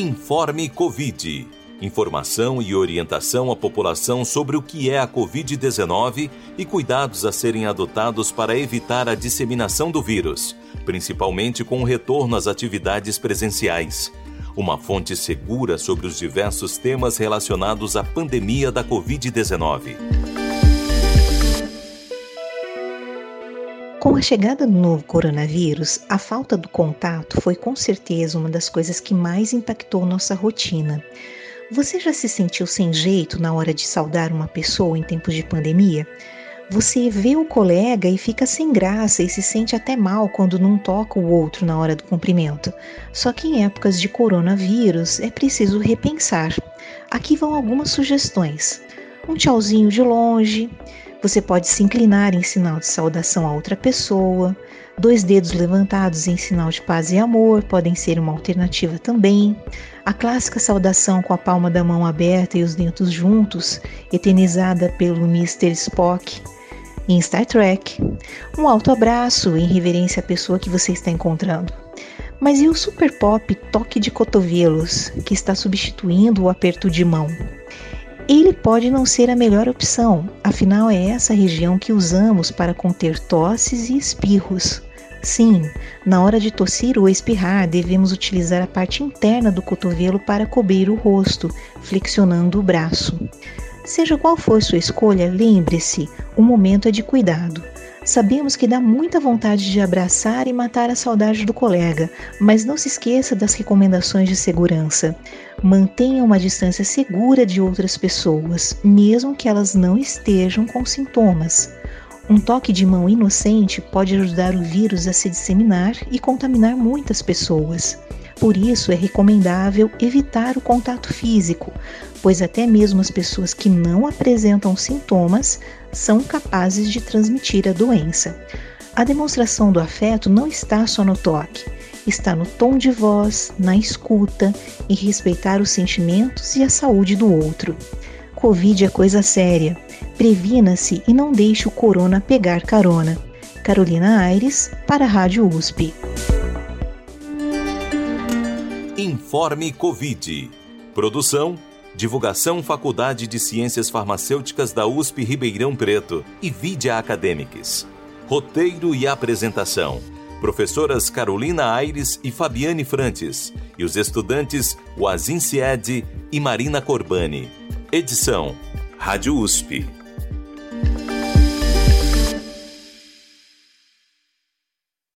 Informe Covid. Informação e orientação à população sobre o que é a Covid-19 e cuidados a serem adotados para evitar a disseminação do vírus, principalmente com o retorno às atividades presenciais. Uma fonte segura sobre os diversos temas relacionados à pandemia da Covid-19. Com a chegada do novo coronavírus, a falta do contato foi com certeza uma das coisas que mais impactou nossa rotina. Você já se sentiu sem jeito na hora de saudar uma pessoa em tempos de pandemia? Você vê o colega e fica sem graça e se sente até mal quando não toca o outro na hora do cumprimento. Só que em épocas de coronavírus é preciso repensar. Aqui vão algumas sugestões. Um tchauzinho de longe. Você pode se inclinar em sinal de saudação a outra pessoa. 2 dedos levantados em sinal de paz e amor podem ser uma alternativa também. A clássica saudação com a palma da mão aberta e os dedos juntos, eternizada pelo Mr. Spock em Star Trek. Um alto abraço em reverência à pessoa que você está encontrando. Mas e o super pop toque de cotovelos, que está substituindo o aperto de mão? Ele pode não ser a melhor opção, afinal é essa região que usamos para conter tosses e espirros. Sim, na hora de tossir ou espirrar, devemos utilizar a parte interna do cotovelo para cobrir o rosto, flexionando o braço. Seja qual for sua escolha, lembre-se, o momento é de cuidado. Sabemos que dá muita vontade de abraçar e matar a saudade do colega, mas não se esqueça das recomendações de segurança. Mantenha uma distância segura de outras pessoas, mesmo que elas não estejam com sintomas. Um toque de mão inocente pode ajudar o vírus a se disseminar e contaminar muitas pessoas. Por isso, é recomendável evitar o contato físico, pois até mesmo as pessoas que não apresentam sintomas são capazes de transmitir a doença. A demonstração do afeto não está só no toque, está no tom de voz, na escuta, em respeitar os sentimentos e a saúde do outro. Covid é coisa séria. Previna-se e não deixe o corona pegar carona. Carolina Aires, para a Rádio USP. Informe Covid. Produção, divulgação Faculdade de Ciências Farmacêuticas da USP Ribeirão Preto e Vidia Academics. Roteiro e apresentação, professoras Carolina Aires e Fabiane Frantes e os estudantes Wazin Sied e Marina Corbani. Edição, Rádio USP.